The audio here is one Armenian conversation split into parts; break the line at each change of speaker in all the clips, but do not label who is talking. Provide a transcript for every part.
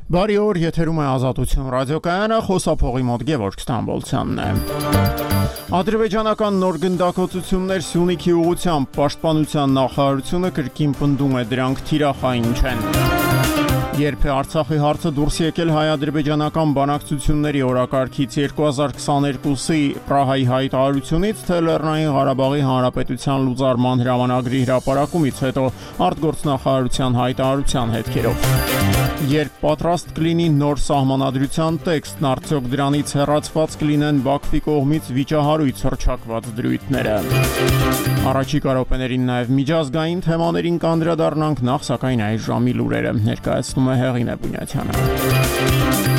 Բարի օր, եթերում է Ազատություն ռադիոկայանը, խոսափողի մոտ Գևորգ Ստամբոլցյանն է։ Ադրբեջանական նոր գնդակոծություններ Սյունիքի ուղղությամբ պաշտպանության նախարարությունը կրկին պնդում է դրանք թիրախային չեն։ Երբ է Արցախի հարցը դուրս եկել հայ-ադրբեջանական բանակցությունների օրակարգից 2022-ի Պրահայի հայտարարությունից, թե Լեռնային Ղարաբաղի Հանրապետության լուծարման հրամանագրի հրապարակումից հետո արտգործնախարարության հայտարարության հետքերով։ Երբ պատրաստ կլինի նոր սահմանադրության տեքստն, արդյոք դրանից հեռացված կլինեն Բաքվի կողմից վիճահարույց հռչակված դրույթները։ Առաջիկա րոպեներին նաև միջազգային թեմաներին կանդրադառնանք, նախ սակայն այս ժամի լուրերը ներկայացնում է Հեղինե Բունյաթյանը։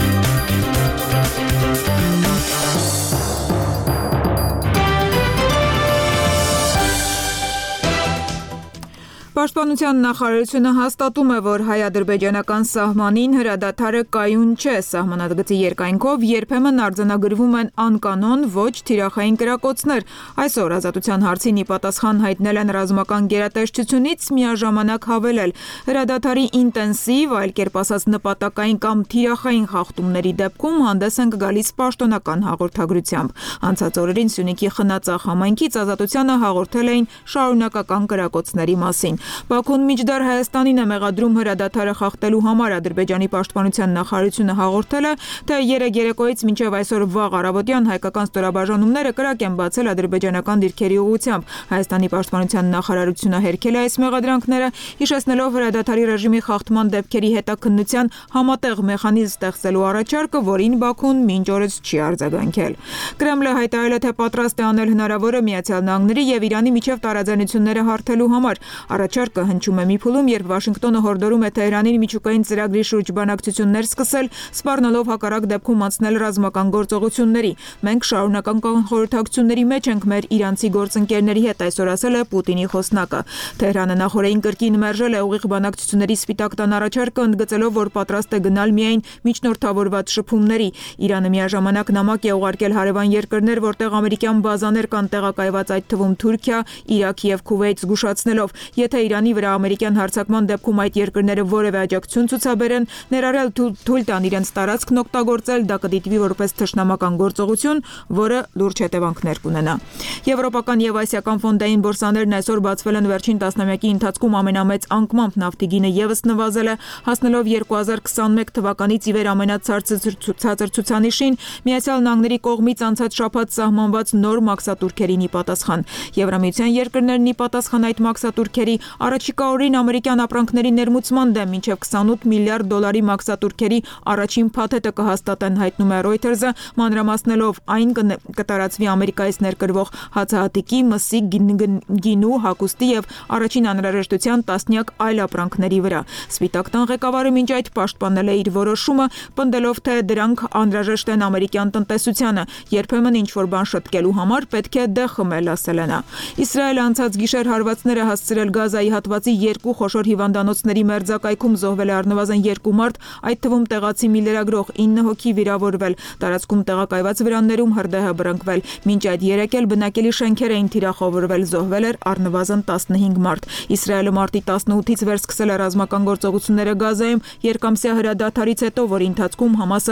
Պաշտպանության նախարարությունը հաստատում է, որ հայ-ադրբեջանական սահմանին հրադադարը կայուն չէ սահմանադգծի երկայնքով, երբեմն արձանագրվում են անկանոն, ոչ թիրախային կրակոցներ։ Այսօր Ազատության հարցին ի պատասխան հայտնել են ռազմական գերատեսչությունից, միաժամանակ հավելել հրադադարի ինտենսիվ, այլ կերպ ասած նպատակային կամ թիրախային խախտումների դեպքում հանդես են գալիս պաշտոնական հաղորդագրությամբ։ Անցած օրերին Սյունիքի Խնածախ համայնքից Ազատությանը հաղորդել էին շարունակական կրակոցների մասին։ Բաքուն միջդեռ Հայաստանին է մեղադրում հրադադարը խախտելու համար։ Ադրբեջանի պաշտպանության նախարարությունը հաղորդել է, թե երեկոյից մինչև այսօր վաղ առավոտյան հայկական ստորաբաժանումները կրակ են բացել ադրբեջանական դիրքերի ուղղությամբ։ Հայաստանի պաշտպանության նախարարությունը հերքել է այս մեղադրանքները, հիշեցնելով հրադադարի ռեժիմի խախտման դեպքերի հետաքննության համատեղ մեխանիզմ ստեղծելու առաջարկը, որին Բաքուն մինչ օրս չի արձագանքել։ Կրեմլը հայտարարել է, թե պատրաստ է անել հնարավորը Միացյալ Նահանգների եւ Իրանի միջև տարաձայնությունները հարթելու համար։ Առաջարկը հնչում է մի փուլում, երբ Վաշինգտոնը հորդորում է Թեհրանին միջուկային ծրագրի շուրջ բանակցություններ սկսել, սպառնալով հակառակ դեպքում անցնել ռազմական գործողությունների։ Մենք շարունակական խորհրդակցությունների մեջ ենք մեր իրանցի գործընկերների հետ, այսօր ասել է Պուտինի խոսնակը։ Թեհրանը նախորդին կրկին մերժել է ուղիղ բանակցությունների Սպիտակ տան առաջարկը, ընդգծելով, որ պատրաստ է գնալ միայն միջնորդավորված շփումների։ Իրանը միաժամանակ նամակ է ուղարկել հարևան երկրներ, որտեղ ամերիկյան բազաներ կան տեղակայված, այդ թվում Թուրքիա, Իրաք եւ Քուվեյթ, զգուշացնելով, եթե Իրանի վրա ամերիկյան հարձակման դեպքում այդ երկրները որևէ աջակցություն ցուցաբերեն, ներառյալ թույլ տան իրենց տարածքն օգտագործել, դա կդիտվի որպես թշնամական գործողություն, որը լուրջ հետևանքներ կունենա։ Եվրոպական եւ ասիական ֆոնդային բորսաներն այսօր բացվել են, վերջին տասնամյակի ընթացքում ամենամեծ անկմամբ նավթի գինը եւս նվազել է, հասնելով 2021 թվականից ի վեր ամենացածր ցուցանիշին, Միացյալ Նահանգների կողմից անցած շաբաթ սահմանված նոր մաքսատուրքերին ի պատասխան։ Եվրամիության երկրներն ի պատասխան այդ մաքսատուրքերի առաջիկա օրերին ամերիկյան ապրանքների ներմուծման դեմ մինչև 28 միլիարդ դոլարի մաքսատուրքերի առաջին փաթեթը կհաստատեն, հայտնում է Reuters-ը, մանրամասնելով այն կտարածվի Ամերիկայից ներկրվող հացահատիկի, մսի, գինու, հագուստի եւ առաջին անհրաժեշտության տասնյակ այլ ապրանքների վրա։ Սպիտակ տան ղեկավարը մինչ այդ պաշտպանել է իր որոշումը, պնդելով, թե դրանք անհրաժեշտ են ամերիկյան տնտեսությանը, երբեմն ինչ-որ բան շտկելու համար պետք է դե խմել, ասել է նա։ Իսրայելը անցած գիշեր հարվածներ է հասցրել Գազայի հատվածի երկու խոշոր հիվանդանոցների մերձակայքում, զոհվել է առնվազն 2 մարդ, այդ թվում տեղացի մի լրագրող, 9 հոգի վիրավորվել, տարածքում տեղակայված վրաններում հրդեհ է բռնկվել։ Մինչ այդ երեկ էլ բնակելի շենքեր էին թիրախավորվել, զոհվել էր առնվազն 15 մարդ։ Իսրայելը մարտի 18-ից վեր սկսել է ռազմական գործողությունները Գազայում երկամսյա հրադադարից հետո, որի ընթացքում Համասը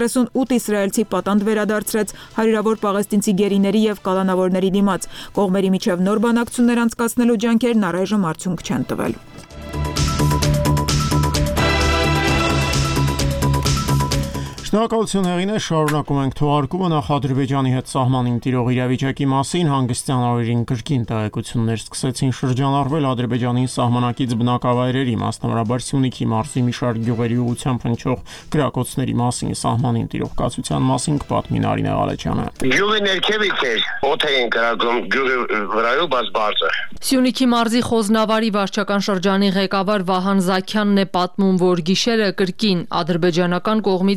38 իսրայելցի պատանդ վերադարձրեց հարյուրավոր պաղեստինցի գերիների եւ կալանավորների դիմաց։ Կողմերի միջև նոր բանակցություններ անցկացնելու ջանքերն առայժմ արդյունք չեն տվել։
Շնորհակալություն Հեղինե, շարունակում ենք թողարկումը նախ Ադրբեջանի հետ սահմանին տիրող իրավիճակի մասին հանգստյան օրերին կրկին տեղեկություններ սկսեցին շրջանառվել Ադրբեջանի սահմանակից բնակավայրերի, մասնավորաբար Սյունիքի մարզի մի շարք գյուղերի ուղղությամբ հնչող կրակոցների մասին, սահմանին տիրող կացության մասին կպատմի Նարինե Ղալեջյանը։
Գյուղի ներքևից էր, օդ էին կրակում գյուղի վրայով բարձր։
Սյունիքի մարզի Խոզնավարի վարչական շրջանի ղեկավար Վահան Զաքյանն է պատմում, որ գիշերը կրկին ադրբեջանական կողմից կրակոց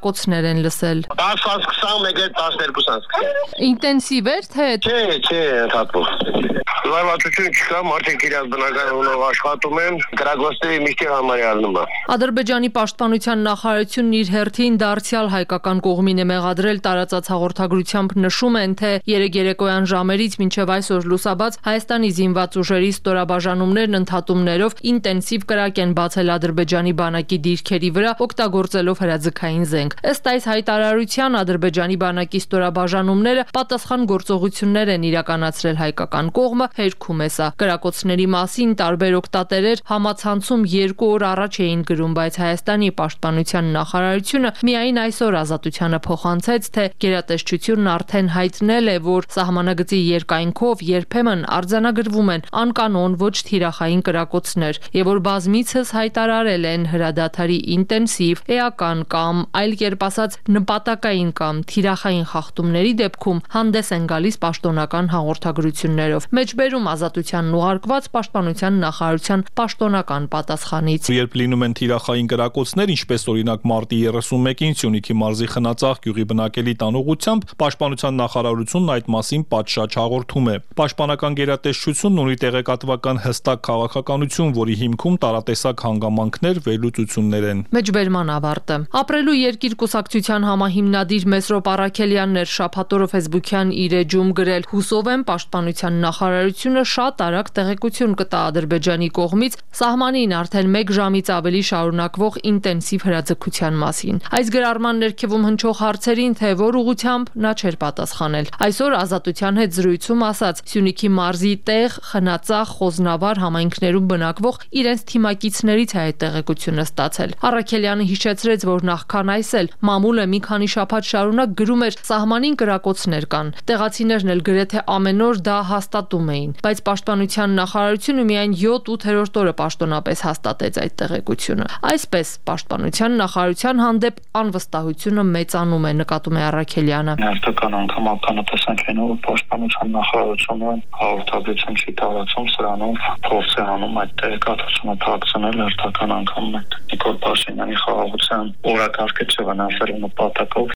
կրակոցներ են լսել։
10-ից 21-ից 12-ից սկսել։
Ինտենսիվ էր թե
Չէ, ընդհանուր։ Լավացություն չկա, մարդիկ իրաց բնական ունով աշխատում են, կրակոցների միշտ համարյա ալնում է։
Ադրբեջանի պաշտպանության նախարարությունն իր հերթին դարձյալ հայկական կողմին է մեղադրել տարածած հաղորդագրությամբ նշում են, թե երեկոյան ժամերից մինչև այսօր լուսաբաց Հայաստանի զինված ուժերի ստորաբաժանումներն ընդհատումներով ինտենսիվ կրակ են բացել Ադրբեջանի բանակի դիրքերի վրա, օգտագործելով հրաձգային զենք։ Ըստ այս հայտարարության Ադրբեջանի բանակի ստորաբաժանումները պատասխան գործողություններ են իրականացրել հայկական կողմը, հերքում է սա։ Կրակոցների մասին տարբեր օգտատերեր համացանցում 2 օր առաջ էին գրում, բայց Հայաստանի պաշտպանության նախարարությունը միայն այսօր Ազատությանը փոխանցեց, թե գերատեսչությունն արդեն հայտնել է, որ սահմանագծի երկայնքով երբեմն արձանագրվում են անկանոն ոչ թիրախային կրակոցներ, եւ որ բազմիցս հայտարարել են հրադադարի ինտենսիվ, էական կամ այլ կերպ ասած նպատակային կամ թիրախային խախտումների դեպքում հանդես են գալիս պաշտոնական հաղորդագրություններով։ Մեջբերում Ազատությանն ուղարկված պաշտպանության նախարարության պաշտոնական պատասխանից։
Երբ լինում են թիրախային կրակոցներ, ինչպես օրինակ մարտի 31-ին Սյունիքի մարզի Խնածաղ գյուղի բնակելի տանուղությամբ, պաշտպանության նախարարությունն այդ մասին պատշաճ հաղորդում է։ Պաշտպանական գերատեսչությունն ունի տեղեկատվական հստակ քաղաքականություն, որի հիմքում տարատեսակ հանգամանքներ, վերլուծություններ են։
Մեջբերման ավարտը։ Ապրելու երկիր կուսակցության համահիմնադիր Մեսրոպ Առաքելյանն էր շաբաթ օրը Facebook-յան իր էջում գրել. «Հուսով եմ պաշտպանության նախարարությունը շատ արագ տեղեկություն կտա Ադրբեջանի կողմից սահմանին արդեն 1 ժամից ավելի շարունակվող ինտենսիվ հրաձգության մասին»։ Այս գրառման ներքևում հնչող հարցերին, թե որ ուղղությամբ նա չէր պատասխանել։ Այսօր Ազատության հետ զրույցում ասաց Սյունիքի մարզի Տեղ, Խնածաղ, Խոզնավար համայնքներում բնակվող իրենց թիմակիցներից է այդ տեղեկությունը ստացել։ Առաքելյանը հիշեցրեց, որ նախքան այս էլ մամուլը մի քանի շաբաթ շարունակ գրում էր սահմանին կրակոցներ կան։ Տեղացիներն էլ գրեթե ամեն օր դա հաստատում էին, բայց պաշտպանության նախարարությունը միայն 7-8-րդ օրը պաշտոնապես հաստատեց այդ տեղեկությունը։ Այսպես պաշտպանության նախարարության հանդեպ անվստահությունը մեծանում է, նկատում է Առաքելյանը։
Հերթական անգամ ականատեսանք են, որ պաշտպանության նախարարությունը հաղորդագրություն չի տարածում, սրանով փորձ է անում այդ տեղեկատվությունը թաքցնել հերթական անգամ Նիկոլ Փաշինյանի խաղաղության օրակարգը չվնասելու նպատակով։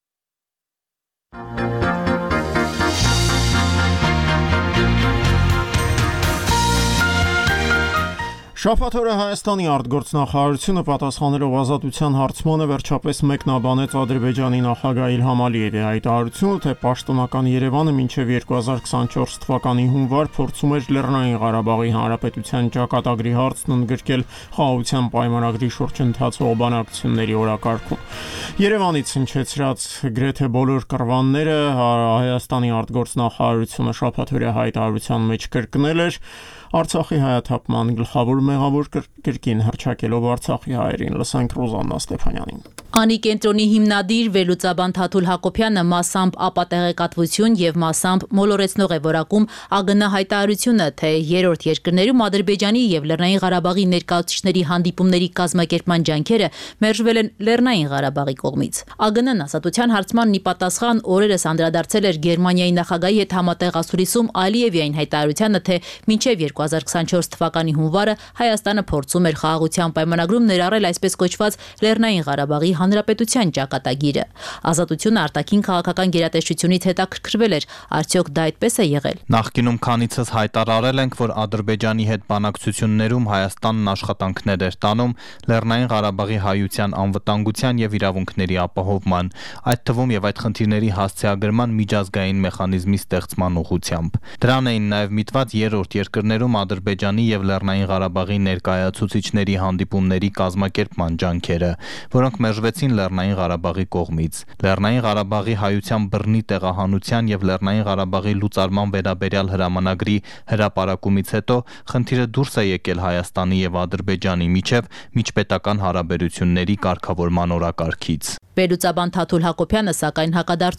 Շաբաթ օրը Հայաստանի արտգործնախարարությունը պատասխանելով Ազատության հարցմանը վերջապես մեկնաբանեց Ադրբեջանի նախագահ Իլհամ Ալիևի հայտարարությունը, թե պաշտոնական Երևանը մինչև 2024 թվականի հունվար փորձում էր Լեռնային Ղարաբաղի Հանրապետության ճակատագրի հարցն ընդգրկել խաղաղության պայմանագրի շուրջ ընթացող բանակցությունների օրակարգում։ Երևանից հնչեցրած գրեթե բոլոր կռվանները Հայաստանի արտգործնախարարությունը շաբաթօրյա հայտարարության մեջ կրկնել էր, Արցախի հայաթափման գլխավոր մեղավոր կրկին հռչակելով Արցախի հայերին։ Լսենք Ռոզաննա Ստեփանյանին։
Անի կենտրոնի հիմնադիր վերլուծաբան Թաթուլ Հակոբյանը մասամբ ապատեղեկատվություն եւ մասամբ մոլորեցնող է որակում ԱԳՆ հայտարարությունը, թե երրորդ երկրներում Ադրբեջանի եւ Լեռնային Ղարաբաղի ներկայացուցիչների հանդիպումների կազմակերպման ջանքերը մերժվել են Լեռնային Ղարաբաղի կողմից։ ԱԳՆ-ն Ազատության հարցմանն ի պատասխան օրերս անդրադարձել էր Գերմանիայի նախագահի հետ համատեղ ասուլիսում Ալիևի այն հայտարարությանը, թե մինչև 2024 թվականի հունվարը Հայաստանը փորձում էր խաղաղության պայմանագրում ներառել այսպես կոչված Լեռնային Ղարաբաղի Հանրապետության ճակատագիրը։ Ազատությունը արտաքին քաղաքական գերատեսչությունից հետաքրքրվել էր, արդյոք դա այդպես է եղել։
Նախկինում քանիցս հայտարարել ենք, որ Ադրբեջանի հետ բանակցություններում Հայաստանն աշխատանքներ էր տանում Լեռնային Ղարաբաղի հայության անվտանգության եւ իրավունքների ապահովման, այդ թվում եւ այդ խնդիրների հասցեագրման միջազգային մեխանիզմի ստեղծման ուղղությամբ։ Դրան էին նաեւ միտված երրորդ երկրներում Ադրբեջանի եւ Լեռնային Ղարաբաղի ներկայացուցիչների հանդիպումների կազմակերպման ջանքերը, որոնք մերժվեցին Լեռնային Ղարաբաղի կողմից։ Լեռնային Ղարաբաղի հայության բռնի տեղահանության եւ Լեռնային Ղարաբաղի լուծարման վերաբերյալ հրամանագրի հրապարակումից հետո խնդիրը դուրս է եկել Հայաստանի եւ Ադրբեջանի միջև միջպետական հարաբերությունների կարգավորման օրակարգից։
Վերլուծաբան Թաթուլ Հակոբյանը սակայն հակադարձում է,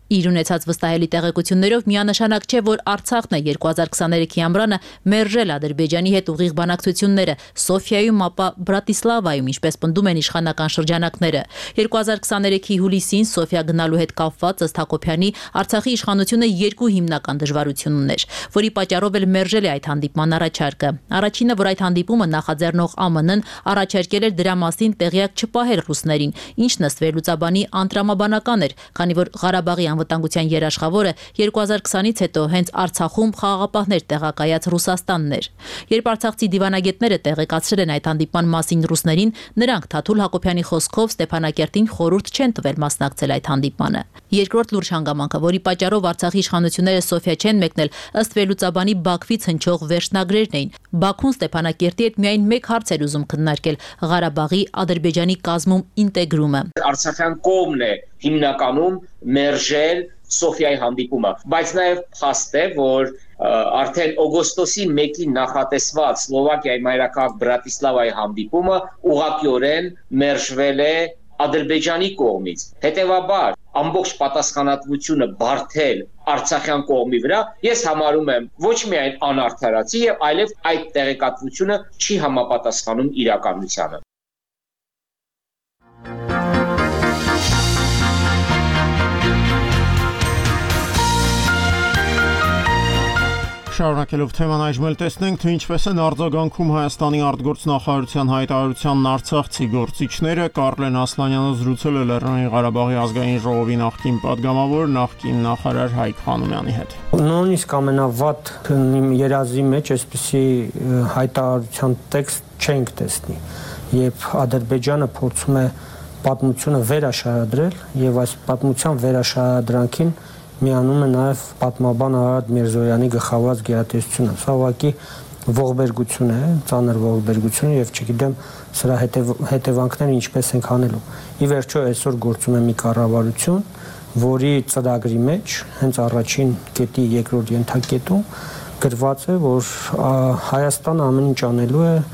Իր ունեցած վստահելի տեղեկություններով միանշանակ չէ, որ Արցախն է 2023-ի ամռանը մերժել Ադրբեջանի հետ ուղիղ բանակցությունները Սոֆիայում, ապա Բրատիսլավայում, ինչպես պնդում են իշխանական շրջանակները։ 2023-ի հուլիսին Սոֆիա գնալու հետ կապված ըստ Հակոբյանի Արցախի իշխանությունը երկու հիմնական դժվարություն ուներ, որի պատճառով էլ մերժել է այդ հանդիպման առաջարկը։ Առաջինը, որ այդ հանդիպումը նախաձեռնող ԱՄՆ-ն առաջարկել էր դրա մասին տեղյակ չպահել ռուսներին, ինչն ըստ վերլուծաբանի անտրամաբանական էր, քանի որ Ղարաբաղի անվտանգության երաշխավորը 2020-ից հետո հենց Արցախում խաղաղապահներ տեղակայած Ռուսաստանն էր։ Երբ արցախցի դիվանագետները տեղեկացրել են այդ հանդիպման մասին ռուսներին, նրանք Թաթուլ Հակոբյանի խոսքով Ստեփանակերտին խորհուրդ չեն տվել մասնակցել այդ հանդիպմանը։ Երկրորդ լուրջ հանգամանքը, որի պատճառով Արցախի իշխանությունները Սոֆիա չեն մեկնել, ըստ վերլուծաբանի Բաքվից հնչող վերջնագրերն էին։ Բաքուն Ստեփանակերտի հետ միայն մեկ հարց էր ուզում քննարկել՝ Ղարաբաղի Ադրբեջանի կազմում ինտեգրումը։
Արցախյան կողմն է հիմնականում մերժել Սոֆիայի հանդիպումը, բայց նաև փաստ է, որ արդեն օգոստոսի 1-ին նախատեսված Սլովակիայի մայրաքաղաք Բրատիսլավայի հանդիպումը ուղղակիորեն մերժվել է Ադրբեջանի կողմից։ Հետևաբար ամբողջ պատասխանատվությունը բարթել Արցախյան կողմի վրա ես համարում եմ ոչ միայն անարդարացի, այլև այդ տեղեկատվությունը չի համապատասխանում իրականությանը։
Շարունակելով թեման այժմ էլ տեսնենք, թե ինչպես են արձագանքում Հայաստանի արտգործնախարարության հայտարարությանն արցախցի գործիչները։ Կարլեն Ասլանյանը զրուցել է Լեռնային Ղարաբաղի ազգային ժողովի նախկին падգամավոր, նախկին նախարար Հայկ Խանոմյանի հետ։
Նույնիսկ ամենավատ երազի մեջ այսպիսի հայտարարության տեքստ չենք տեսնի, երբ Ադրբեջանը փորձում է պատմությունը վերաշարադրել եւ այս պատմության վերաշարադրանքին միանում է նաև պատմաբան Արարատ Միրզոյանի գլխավորած գերատեսչությունը։ Սա ուղղակի ողբերգություն է, ծանր ողբերգություն եւ չգիտեմ սրա հետևանքները ինչպես ենք անելու։ Ի վերջո այսօր գործում է մի կառավարություն, որի ծրագրի մեջ հենց առաջին կետի երկրորդ ենթակետում գրված է, որ Հայաստանը ամեն ինչ անելու է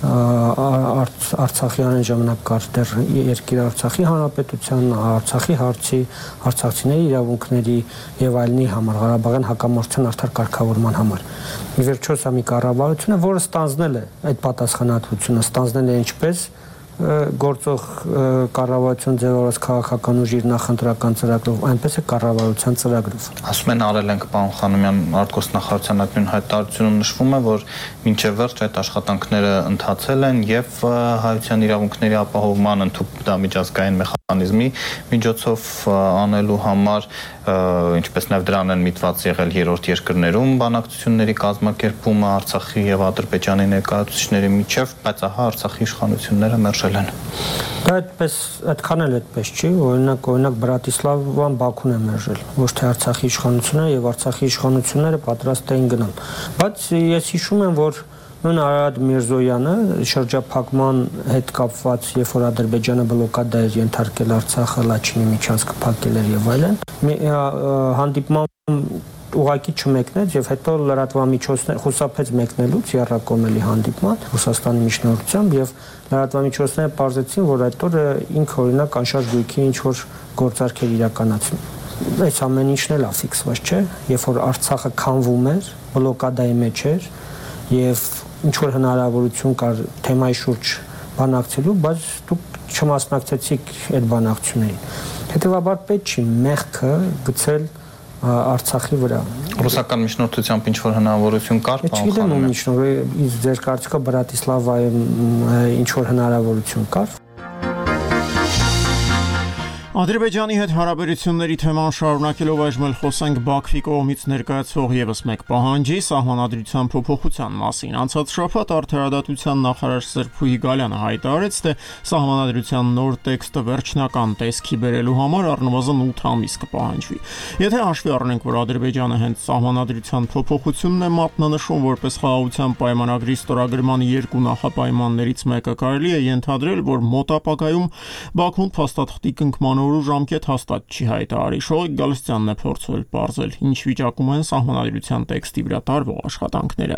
Արցախի այն ժամանակ կար դեռ երկիր Արցախի հանրապետության, Արցախի հարցի, արցախցիների իրավունքների եւ այլնի համար, Ղարաբաղյան հակամարտության արդար կարգավորման համար։ Ի վերջո սա մի կառավարություն է, որը ստանձնել է այդ պատասխանատվությունը, ստանձնել է ինչպես գործող կառավարություն ձևավորած քաղաքական ուժի նախընտրական ծրագրով, այնպես է կառավարության ծրագրով։
Ասում են արել ենք պարոն Խանոմյան արտգործնախարարության այդ նույն հայտարարությունում նշվում է, որ մինչև վերջ այդ աշխատանքները ընթացել են եւ հայության իրավունքների ապահովման ընդհանուր միջազգային մեխանիզմի միջոցով անելու համար, ինչպես նաև դրան են միտված եղել երրորդ երկրներում բանակցությունների կազմակերպումը Արցախի եւ Ադրբեջանի ներկայացուցիչների միջև, բայց ահա Արցախի իշխանությունները մերժել են։
Դա այդքան էլ այդպես չի, օրինակ Բրատիսլավան Բաքուն է մերժել, ոչ թե Արցախի իշխանությունները եւ Արցախի իշխանությունները պատրաստ էին գնալ։ Բայց ես հիշում եմ, որ նույն Արարատ Միրզոյանը շրջափակման հետ կապված, երբ որ Ադրբեջանը բլոկադա էր ենթարկել Արցախը, Լաչինի միջանցքը փակել էր եւ այլն, հանդիպման ուղղակի չմեկնեց եւ հետո լրատվամիջոցներ խուսափեց մեկնելուց Եռակոմելի հանդիպման Ռուսաստանի միջնորդությամբ եւ լրատվամիջոցները պարզեցին, որ այդ օրը ինքը օրինակ անշարժ գույքի ինչ որ գործարքեր իրականացնում։ Այս ամեն ինչն էլ աֆիքսված չէ, երբ որ Արցախը քանվում էր, բլոկադայի մեջ էր եւ ինչ որ հնարավորություն կար թեմայի շուրջ բանակցելու, բայց դուք չմասնակցեցիք այդ բանակցություններին։ Հետևաբար պետք չի մեղքը գցել Արցախի վրա։
Ռուսական միջնորդությամբ ինչ որ հնարավորություն կար,
պարոն Խանոմյան։ Չգիտեմ, ձեր կարծիքով Բրատիսլավայում ինչ որ հնարավորություն կար։
Ադրբեջանի հետ հարաբերությունների թեման շարունակելով այժմ էլ խոսենք Բաքվի կողմից ներկայացվող եւս մեկ պահանջի՝ սահմանադրության փոփոխության մասին։ Անցած շաբաթ Արդարադատության նախարար Սերփուհի Գալյանը հայտարարեց, թե սահմանադրության նոր տեքստը վերջնական տեսքի բերելու համար առնվազն 8 ամիս կպահանջվի։ Եթե հաշվի առնենք, որ Ադրբեջանը հենց սահմանադրության փոփոխությունն է մատնանշում որպես խաղաղության պայմանագրի ստորագրման երկու նախապայմաններից մեկը, կարելի է ենթադրել, որ մոտ ապագայում Բաքուն փաստաթղթի կնքման ժամկետ հաստատ չի հայտարարի։ Շողիկ Գալստյանն է փորձել պարզել, ինչ վիճակում են սահմանադրության տեքստի վրա տարվող աշխատանքները։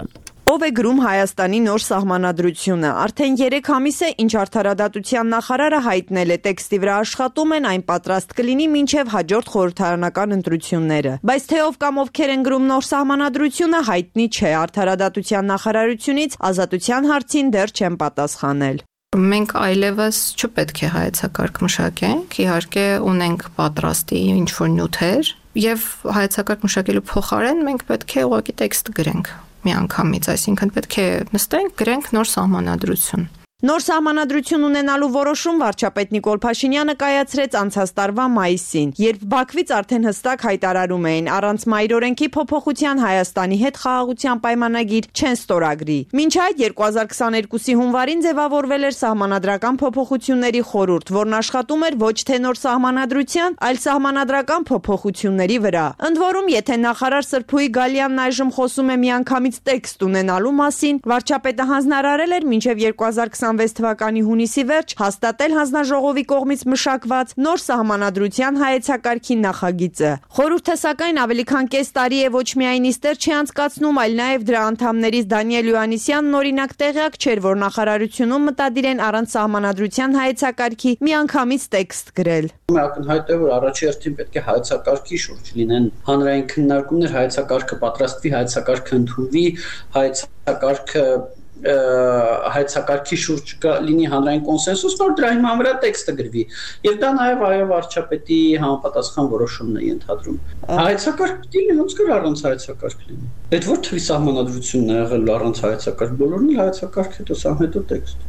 Ով է գրում Հայաստանի նոր սահմանադրությունը։ Արդեն 3 ամիս է, ինչ արդարադատության նախարարը հայտնել է տեքստի վրա աշխատում են, այն պատրաստ կլինի մինչև հաջորդ խորհրդարանական ընտրությունները։ Բայց թե ով կամ ովքեր են գրում նոր սահմանադրությունը, հայտնի չէ։ Արդարադատության նախարարությունից ազատության հարցին դեռ չեն պատասխանել։
Մենք այլևս չպետք է հայեցակարգ մշակենք, իհարկե ունենք պատրաստի ինչ-որ նյութեր եւ հայեցակարգ մշակելու փոխարեն մենք պետք է ուղղակի տեքստ գրենք միանգամից, այսինքն պետք է նստենք, գրենք նոր սահմանադրություն։
Նոր սահմանադրություն ունենալու որոշում վարչապետ Նիկոլ Փաշինյանը կայացրեց անցած տարվա մայիսին, երբ Բաքվից արդեն հստակ հայտարարում էին առանց մայրօրենքի փոփոխության Հայաստանի հետ խաղաղության պայմանագիր չեն ստորագրի։ Մինչ այդ 2022-ի հունվարին ձևավորվել էր սահմանադրական փոփոխությունների խորհուրդ, որն աշխատում էր ոչ թե նոր սահմանադրության, այլ սահմանադրական փոփոխությունների վրա։ Ընդ որում, եթե նախարար Սրփուի Գալյանն այժմ խոսում է միանգամից տեքստ ունենալու մասին, վարչապետը հանձնարարել էր մինչև 2026 թվականի հունիսի վերջ հաստատել հանձնաժողովի կողմից մշակված նոր սահմանադրության հայեցակարգի նախագիծը։ Խորհուրդը սակայն ավելի քան կես տարի է ոչ միայն նիստեր չի անցկացնում, այլ նաև դրա անդամներից Դանիել Յուաննիսյանն օրինակ տեղյակ չէր, որ նախարարությունում մտադիր են առանց սահմանադրության հայեցակարգի միանգամից տեքստ գրել։
Ակնհայտ է, որ առաջերտին պետք է հայեցակարգի շուրջ լինեն հանրային քննարկումներ, հայեցակարգը պատրաստվի, հայեցակարգը ընդունվի, հայեցակարգի շուրջ լինի հանրային կոնսենսուս, որ դրա հիման վրա տեքստը գրվի։ Եվ դա նաև այո վարչապետի համապատասխան որոշումն է ենթադրում։ Հայեցակարգ պետք է ոնց կար առանց հայեցակարգ լինի։ Այդ որ թվի սահմանադրությունն է եղել առանց հայեցակարգ, բոլորն էլ հայեցակարգ հետո սա հետո տեքստ։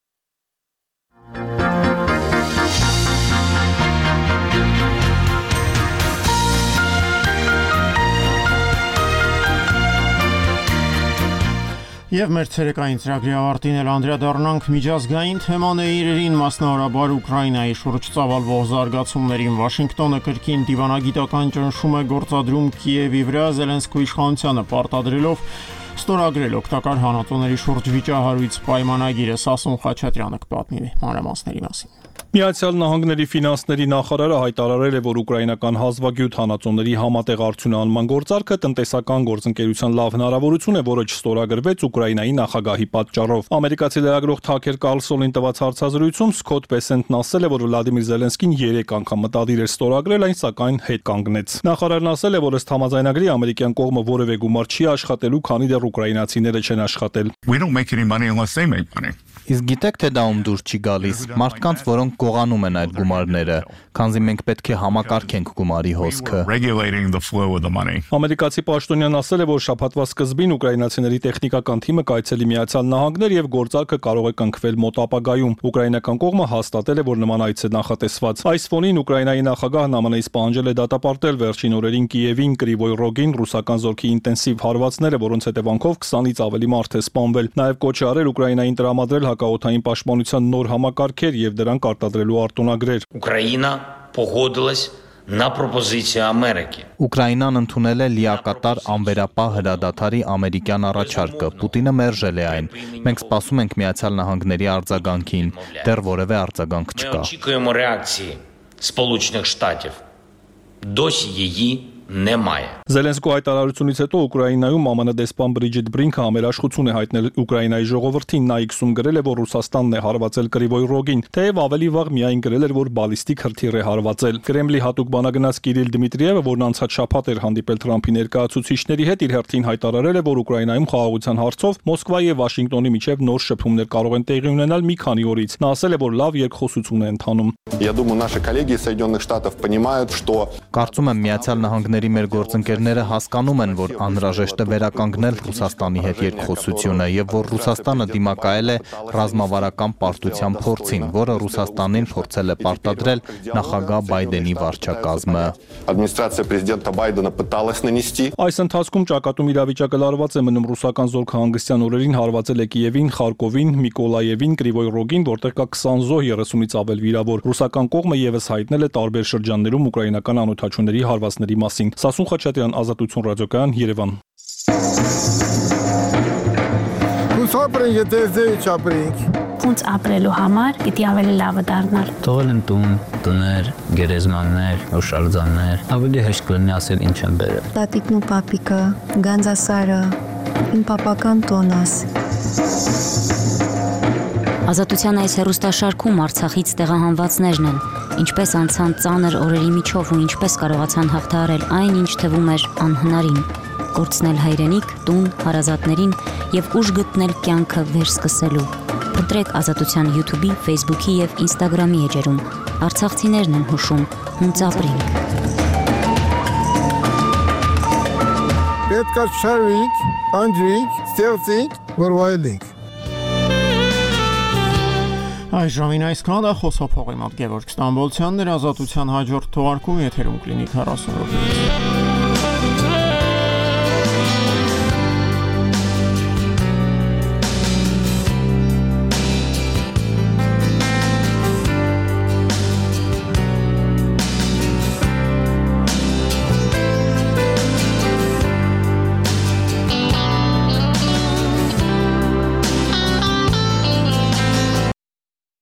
Եվ մեր ցերեկային ծրագրի ավարտին էլ անդրադառնանք միջազգային թեմաներին, մասնավորաբար Ուկրաինայի շուրջ ծավալվող զարգացումներին։ Վաշինգտոնը կրկին դիվանագիտական ճնշում է գործադրում Կիևի վրա, Զելենսկու իշխանությանը պարտադրելով ստորագրել օգտակար հանածոների շուրջ վիճահարույց պայմանագիրը։ Սասուն Խաչատրյանը կպատմի մանրամասների մասին։
Միացյալ Նահանգների ֆինանսների նախարարը հայտարարել է, որ ուկրաինական հազվագյուտ հանածոների համատեղ արդյունահանման գործարքը տնտեսական գործընկերության լավ հնարավորություն է, որը չստորագրվեց Ուկրաինայի նախագահի պատճառով։ Ամերիկացի լրագրող Թաքեր Կարլսոնին տված հարցազրույցում Սքոթ Բեսենտն ասել է, որ Վլադիմիր Զելենսկին 3 անգամ մտադիր էր ստորագրել, այն սակայն հետ կանգնեց։ Նախարարն ասել է, որ ըստ համաձայնագրի ամերիկյան կողմը որևէ գումար չի աշխատելու, քանի դեռ ուկրաինացիները չեն աշխատել։
Իսկ գիտեք, թե դա ում դուր չի գալիս։ Մարդկանց, որոնք գողանում են այդ գումարները, քանզի մենք պետք է համակարգենք գումարի հոսքը։
Ամերիկացի պաշտոնյան ասել է, որ շաբաթվա սկզբին ուկրաինացիների տեխնիկական թիմը կայցելի Միացյալ Նահանգներ եւ գործարքը կարող է կնքվել մոտ ապագայում։ Ուկրաինական կողմը հաստատել է, որ նման այց է նախատեսված։ Այս ֆոնին Ուկրաինայի նախագահն ԱՄՆ-ից պահանջել է դատապարտել վերջին օրերին Կիևին, Կրիվոյ Ռոգին ռուսական զորքի ինտենսիվ հարվածները, որոնց հետևանքով 20-ից ավելի մարդ է սպանվել։ Նաեւ կոչ է արել Ուկրաինային տրամադրել հակաօդային պաշտպանության նոր համակարգեր եւ դրանք արտադրելու արտոնագրեր։
Ուկրաինա погодилась на пропозицію Америки.
Ուկրաինան ընդունել է լիակատար անվերապահ հրադադարի ամերիկյան առաջարկը։ Պուտինը մերժել է այն։ Մենք սպասում ենք Միացյալ Նահանգների արձագանքին։ Դեռ որևէ արձագանք չկա։
Очікуємо реакції Сполучених Штатів. Досі її немає.
Զելենսկու հայտարարությունից հետո Ուկրաինայում ԱՄՆ դեսպան Բրիջիտ Բրինքը համերաշխություն է հայտնել Ուկրաինայի ժողովրդին։ Նա X-ում գրել է, որ Ռուսաստանն է հարվածել Կրիվոյ Ռոգին, թեև ավելի վաղ միայն գրել էր, որ բալիստիկ հրթիռ է հարվածել։ Կրեմլի հատուկ բանագնաց Կիրիլ Դմիտրիևը, որն անցած շաբաթ էր հանդիպել Թրամփի ներկայացուցիչների հետ, իր հերթին հայտարարել է, որ Ուկրաինայում խաղաղության հարցով Մոսկվայի եւ Վաշինգտոնի միջև նոր շփումներ կարող են տեղի ունենալ մի քանի օրից։ Նա ասել է, որ լավ երկխոսություն է ընթանում։
Я думаю, наши коллеги из Соединенных Штатов понимают, что
Կարծում եմ Միացյալ Նահանգների մեր գործընկերները հասկանում են, որ անհրաժեշտ է վերականգնել Ռուսաստանի հետ երկխոսությունը եւ որ Ռուսաստանը դիմակայել է ռազմավարական պարտության փորձին, որը Ռուսաստանին փորձել է պարտադրել նախագահ Բայդենի վարչակազմը։
Администрация президента Байдена пыталась нанести.
Այս ընթացքում ճակատում իրավիճակը լարված է մնում ռուսական զորքը հանգստյան օրերին հարվածել է Կիևին, Խարկովին, Միկոլաևին, Կրիվոյ Ռոգին, որտեղ կա 20 զոհ, 30-ից ավել վիրավոր։ Ռուսական կողմը եւս հայտնել է տարբեր շրջաններում ուկրաինական անօթաչուների հարվածների մասին։ Սասուն Խաչատրյան, Ազատություն ռադիոկայան, Երևան։
Ոնց ապրելու համար պիտի ավելի լավը դառնալ։
Թողել են տուն, տներ, գերեզմաններ, հուշարձաններ, ավելի հեշտ կլինի ասել ինչ են բերել։
Տատիկն ու պապիկը, գանձասարը,
Իմ պապական տոնաս։
Ազատության այս հեռուստաշարքում Արցախից տեղահանվածներն են, ինչպես անցան ծանր օրերի միջով ու ինչպես կարողացան հաղթահարել այն, ինչ թվում էր անհնարին, կորցնել հայրենիք, տուն, հարազատներին եւ ուժ գտնել կյանքը վերսկսելու։ Ընտրեք Ազատության YouTube-ի, Facebook-ի եւ Instagram-ի էջերում։ Արցախցիներն են հուշում, հունց ապրենք։
Պետք է շարվենք, անջրենք, ստեղծենք, որ վայելենք։
Այս ժամին այսքանը խոսափողի մոտ Գևորգ Ստամբոլցյանն էր Ազատության հաջորդ թողարկումը եթերում կլինի 40 րոպե։